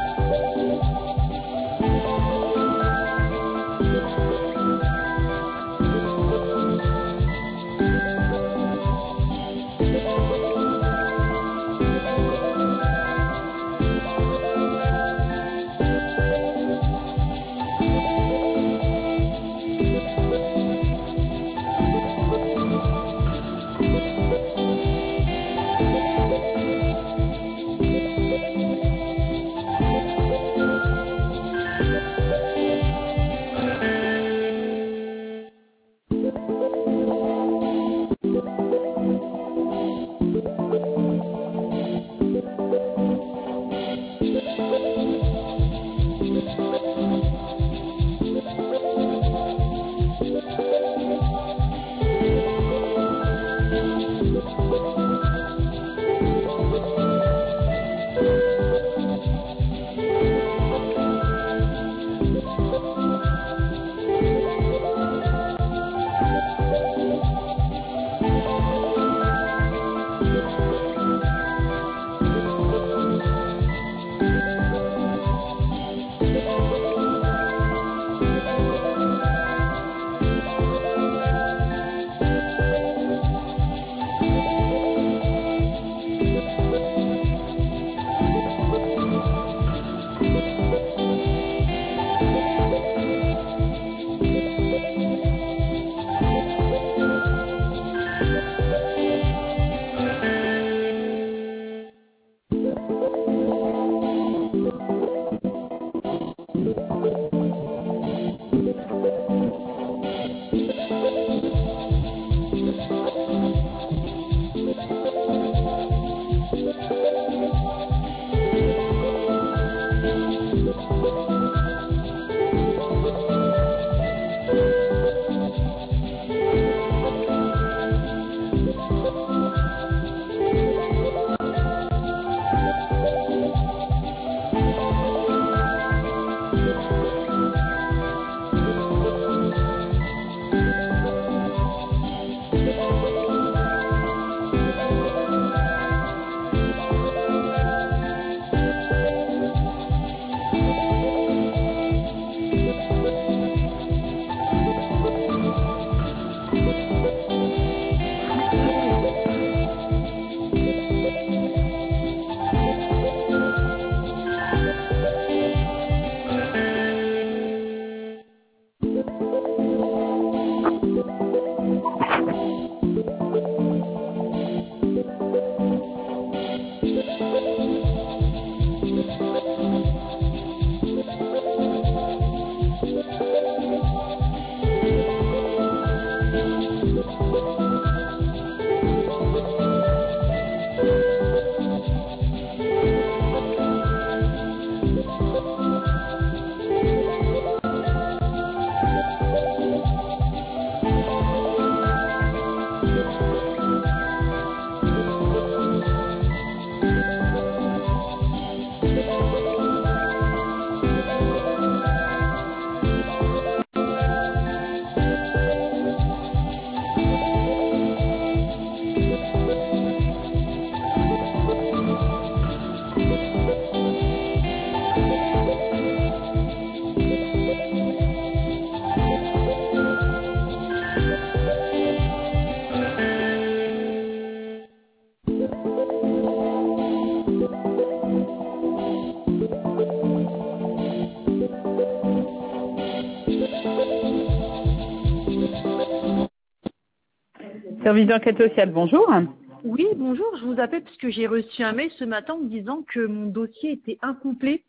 Service d'enquête sociale, bonjour. Oui, bonjour, je vous appelle parce que j'ai reçu un mail ce matin me disant que mon dossier était incomplet.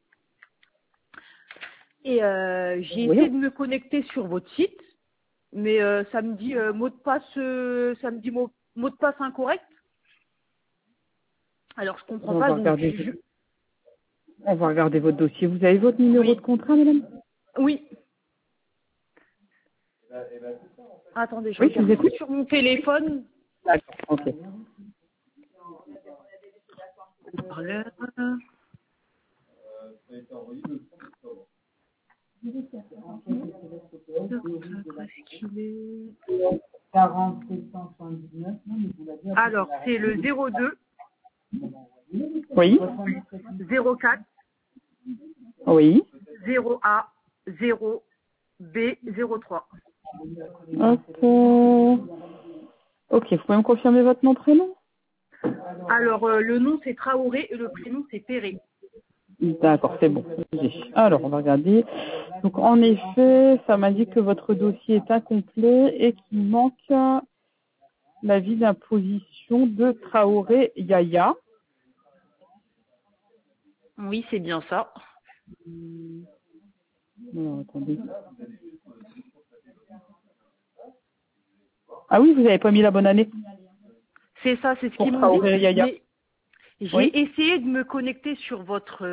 Et j'ai essayé de me connecter sur votre site, mais ça me dit mot de passe, mot de passe incorrect. Alors je comprends pas. On va regarder votre dossier. Vous avez votre numéro de contrat, madame? Oui. Attendez, je vous écoute sur mon téléphone. D'accord, ok. Parleur. Alors, c'est le 02 oui 04 Oui. 0A0B03. Ok. Ok, vous pouvez me confirmer votre nom, prénom? Alors, le nom c'est Traoré et le prénom c'est Perret. D'accord, c'est bon. Alors, on va regarder. Donc, en effet, ça m'a dit que votre dossier est incomplet et qu'il manque l'avis d'imposition de Traoré Yaya. Oui, c'est bien ça. Alors, attendez. Ah oui, vous n'avez pas mis la bonne année C'est ça, c'est ce pour qu'ils m'ont Traoré dit. Yaya. Mais j'ai Oui. essayé de me connecter sur votre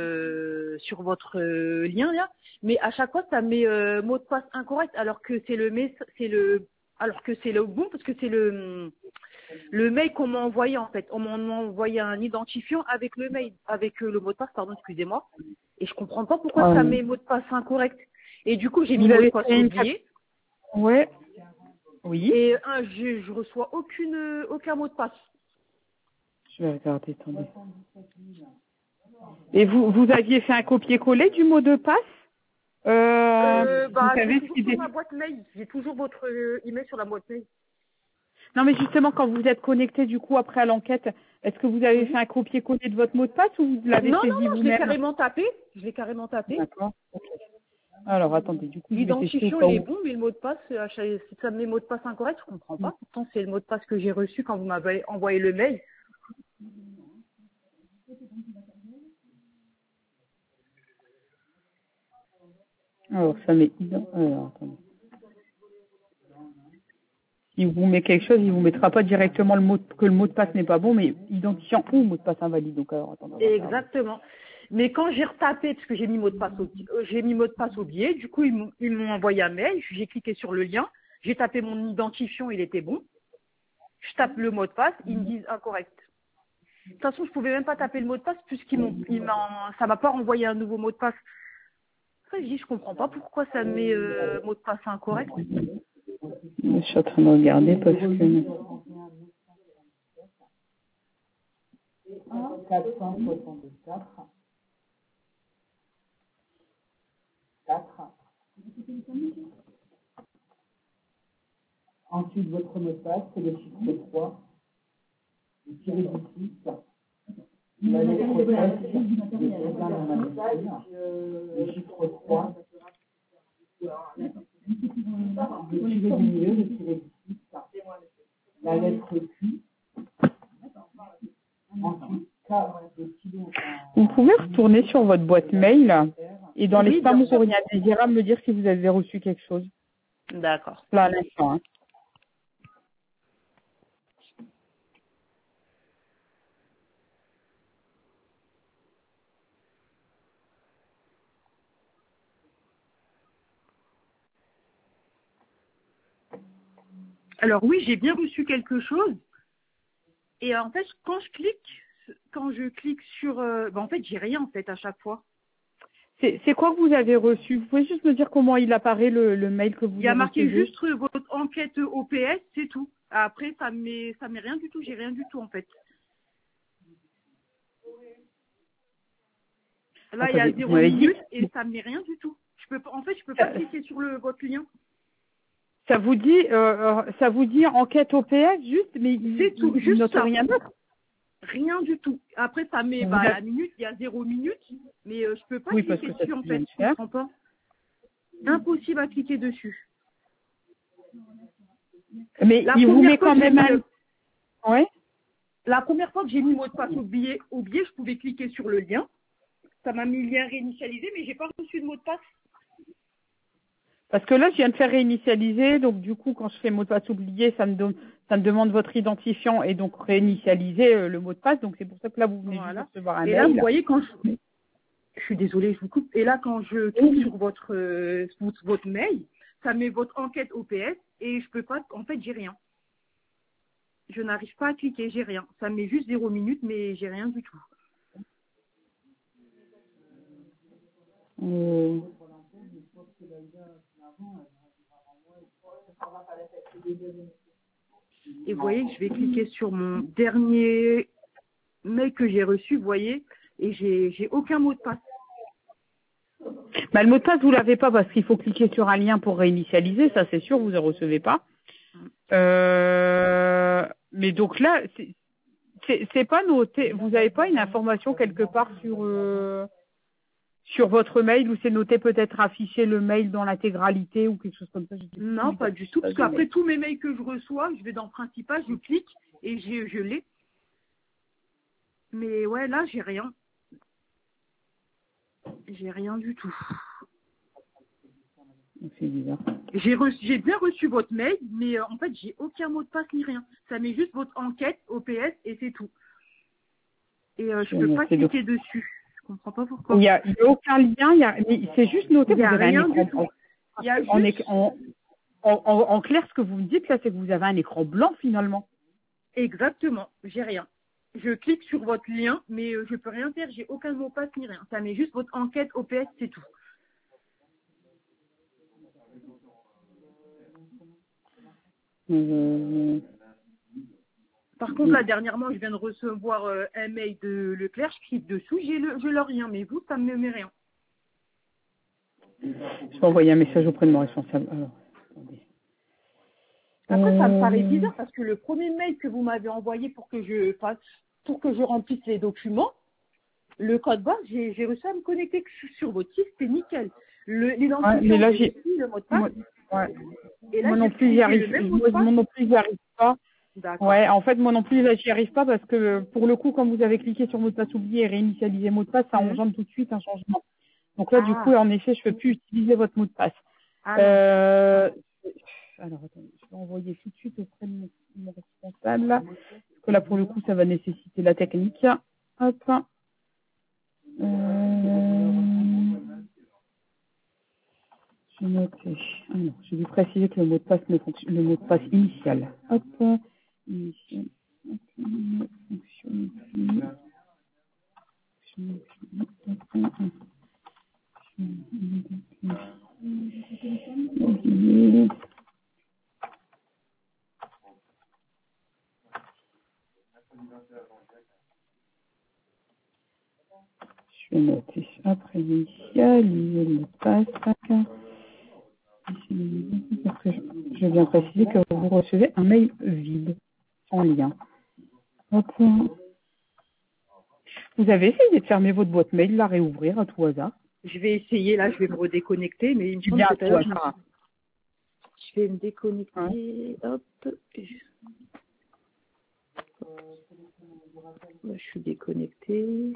lien là, mais à chaque fois ça met mot de passe incorrect alors que c'est alors que c'est le bon parce que c'est le mail qu'on m'a envoyé en fait. On m'a envoyé un identifiant avec le mail, avec le mot de passe, pardon, excusez-moi. Et je comprends pas pourquoi ça met mot de passe incorrect. Et du coup j'ai mis Vous mot de avez passe fait une... oublié Ouais. Oui. et je reçois aucun mot de passe. Je vais regarder, attendez. Et vous aviez fait un copier-coller du mot de passe vous Je l'ai savez ce toujours qui sur est... ma boîte mail. J'ai toujours votre email sur la boîte mail. Non, mais justement, quand vous êtes connecté du coup après à l'enquête, est-ce que vous avez fait Oui. un copier-coller de votre mot de passe ou vous l'avez Non, non, saisi non, je l'ai vous-même? carrément tapé. Je l'ai carrément tapé. D'accord. Ok. Alors, attendez, du coup, je vais tester au L'identifiant, cas il est où. bon, mais le mot de passe, si ça me met mot de passe incorrect, je comprends pas. Pourtant, c'est le mot de passe que j'ai reçu quand vous m'avez envoyé le mail. Alors, ça met... Alors, attendez. Il vous met quelque chose, il vous mettra pas directement que le mot de passe n'est pas bon, mais identifiant ou mot de passe invalide. Donc, alors, attendez, on va regarder. Exactement. Mais quand j'ai retapé, parce que j'ai mis mot de passe oublié, du coup, ils m'ont envoyé un mail, j'ai cliqué sur le lien, j'ai tapé mon identifiant, il était bon. Je tape le mot de passe, ils me disent incorrect. De toute façon, je pouvais même pas taper le mot de passe ça m'a pas renvoyé un nouveau mot de passe. Après, je dis, je comprends pas pourquoi ça me met mot de passe incorrect. Je suis en train de regarder parce que... 4. Ensuite, votre mot de passe, c'est le chiffre 3. Vous tirez du 6. La lettre 7, le chiffre 3. Vous tirez du milieu, vous tirez du 6. La lettre Q. Ensuite, K de kilo. Vous pouvez retourner sur votre boîte mail et dans les Oui, spams bien ou sûr. courriers indésirables me dire si vous avez reçu quelque chose. D'accord. Là, à l'instant. Hein. Alors oui, j'ai bien reçu quelque chose. Et en fait, quand je clique sur, en fait, j'ai rien en fait à chaque fois. C'est quoi que vous avez reçu? Vous pouvez juste me dire comment il apparaît le mail que Il y vous a marqué recevez? juste votre enquête OPS, c'est tout. Après, ça met rien du tout. J'ai rien du tout en fait. Là, il y a Attendez, vous 0 m'avez dit, minutes et ça me met rien du tout. Je peux pas cliquer sur votre lien. ça vous dit enquête OPS juste, mais C'est tout, il juste note ça. rien d'autre. Rien du tout. Après, ça met Vous la avez- minute, il y a 0 minutes, mais je peux pas Oui, parce cliquer que ça dessus en vient fait. de Je faire. comprends pas. Impossible à cliquer dessus. Mais La il vous première met fois quand que j'ai même mis un... Ouais. La première fois que j'ai mis mot de passe oublié, je pouvais cliquer sur le lien. Ça m'a mis le lien réinitialisé, mais j'ai pas reçu de mot de passe. Parce que là, je viens de faire réinitialiser, donc du coup, quand je fais mot de passe oublié, ça me demande votre identifiant et donc réinitialiser le mot de passe. Donc c'est pour ça que là, vous venez juste de Voilà. recevoir un Et là, vous mail. voyez, je suis désolée, je vous coupe. Et là, quand je clique sur votre mail, ça met votre enquête OPS et je peux pas, en fait, j'ai rien. Je n'arrive pas à cliquer, j'ai rien. Ça met juste 0 minutes, mais j'ai rien du tout. Euh, Et vous voyez, je vais cliquer sur mon dernier mail que j'ai reçu, vous voyez, et j'ai aucun mot de passe. Bah, le mot de passe, vous l'avez pas parce qu'il faut cliquer sur un lien pour réinitialiser, ça c'est sûr, vous ne recevez pas. Mais donc là, c'est pas noté. Vous n'avez pas une information quelque part sur votre mail où c'est noté peut-être afficher le mail dans l'intégralité ou quelque chose comme ça. Non, pas du tout, parce qu'après tous mes mails que je reçois, je vais dans Principal, je clique et je l'ai. Mais ouais, là, j'ai rien. J'ai rien du tout. C'est bizarre. J'ai bien reçu votre mail, mais en fait, j'ai aucun mot de passe ni rien. Ça met juste votre enquête OPS et c'est tout. Et je peux pas cliquer dessus. Je comprends pas pourquoi. Il n'y a aucun lien, c'est juste noté que vous avez un écran blanc. Il y a juste... En clair, ce que vous me dites là, c'est que vous avez un écran blanc finalement. Exactement, j'ai rien. Je clique sur votre lien, mais je peux rien faire, j'ai aucun mot de passe ni rien. Ça met juste votre enquête OPS, c'est tout. Par contre, là, dernièrement, je viens de recevoir un mail de Leclerc, je clique dessous, je leur rien, mais vous, ça me met rien. Je vais envoyer un message auprès de mon responsable. Alors, attendez. Après, ça me paraît bizarre parce que le premier mail que vous m'avez envoyé pour que je remplisse les documents, le code barre, j'ai réussi à me connecter sur votre site, c'était nickel. L'identifiant, là, le mot de passe. Moi non plus, j'y arrive pas. Ouais, en fait, moi non plus, là, j'y arrive pas parce que pour le coup, comme vous avez cliqué sur mot de passe oublié et réinitialiser mot de passe, ça engendre tout de suite un changement. Donc là, du coup, en effet, je peux plus utiliser votre mot de passe. Alors, attendez, je vais envoyer tout de suite auprès de mon responsable. Parce que là, pour le coup, ça va nécessiter la technique. Hop. Je vais noter. Ah non, je vais préciser que le mot de passe ne fonctionne, le mot de passe initial. Hop. Initial. Ne fonctionne plus. Je vais noter après initial, le mot de passe. Je viens préciser que vous recevez un mail vide, sans lien. Hop. Vous avez essayé de fermer votre boîte mail, la réouvrir à tout hasard? Je vais essayer, là, je vais me redéconnecter, mais il me semble que je vais me déconnecter, hop. Là, je suis déconnectée.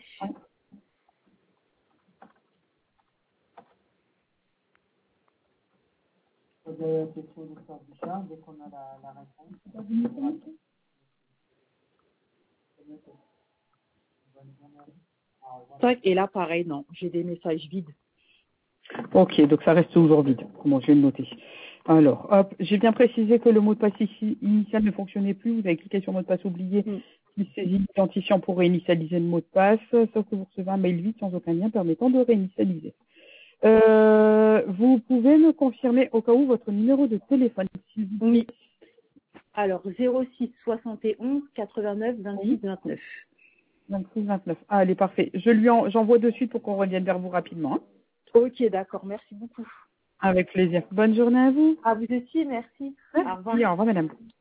Et là, pareil, non, j'ai des messages vides. Ok, donc ça reste toujours vide. Comment je vais le noter. Alors, hop, j'ai bien précisé que le mot de passe initial ne fonctionnait plus. Vous avez cliqué sur mot de passe oublié, qui saisit l'identifiant pour réinitialiser le mot de passe, sauf que vous recevez un mail vide sans aucun lien permettant de réinitialiser. Vous pouvez me confirmer au cas où votre numéro de téléphone, s'il vous plaît. Oui. Alors, 06 71 89 26 29. 26 29. Ah, allez, parfait. J'envoie de suite pour qu'on revienne vers vous rapidement. Hein. Ok, d'accord. Merci beaucoup. Avec plaisir. Bonne journée à vous. À vous aussi, merci. Merci. Au revoir, madame.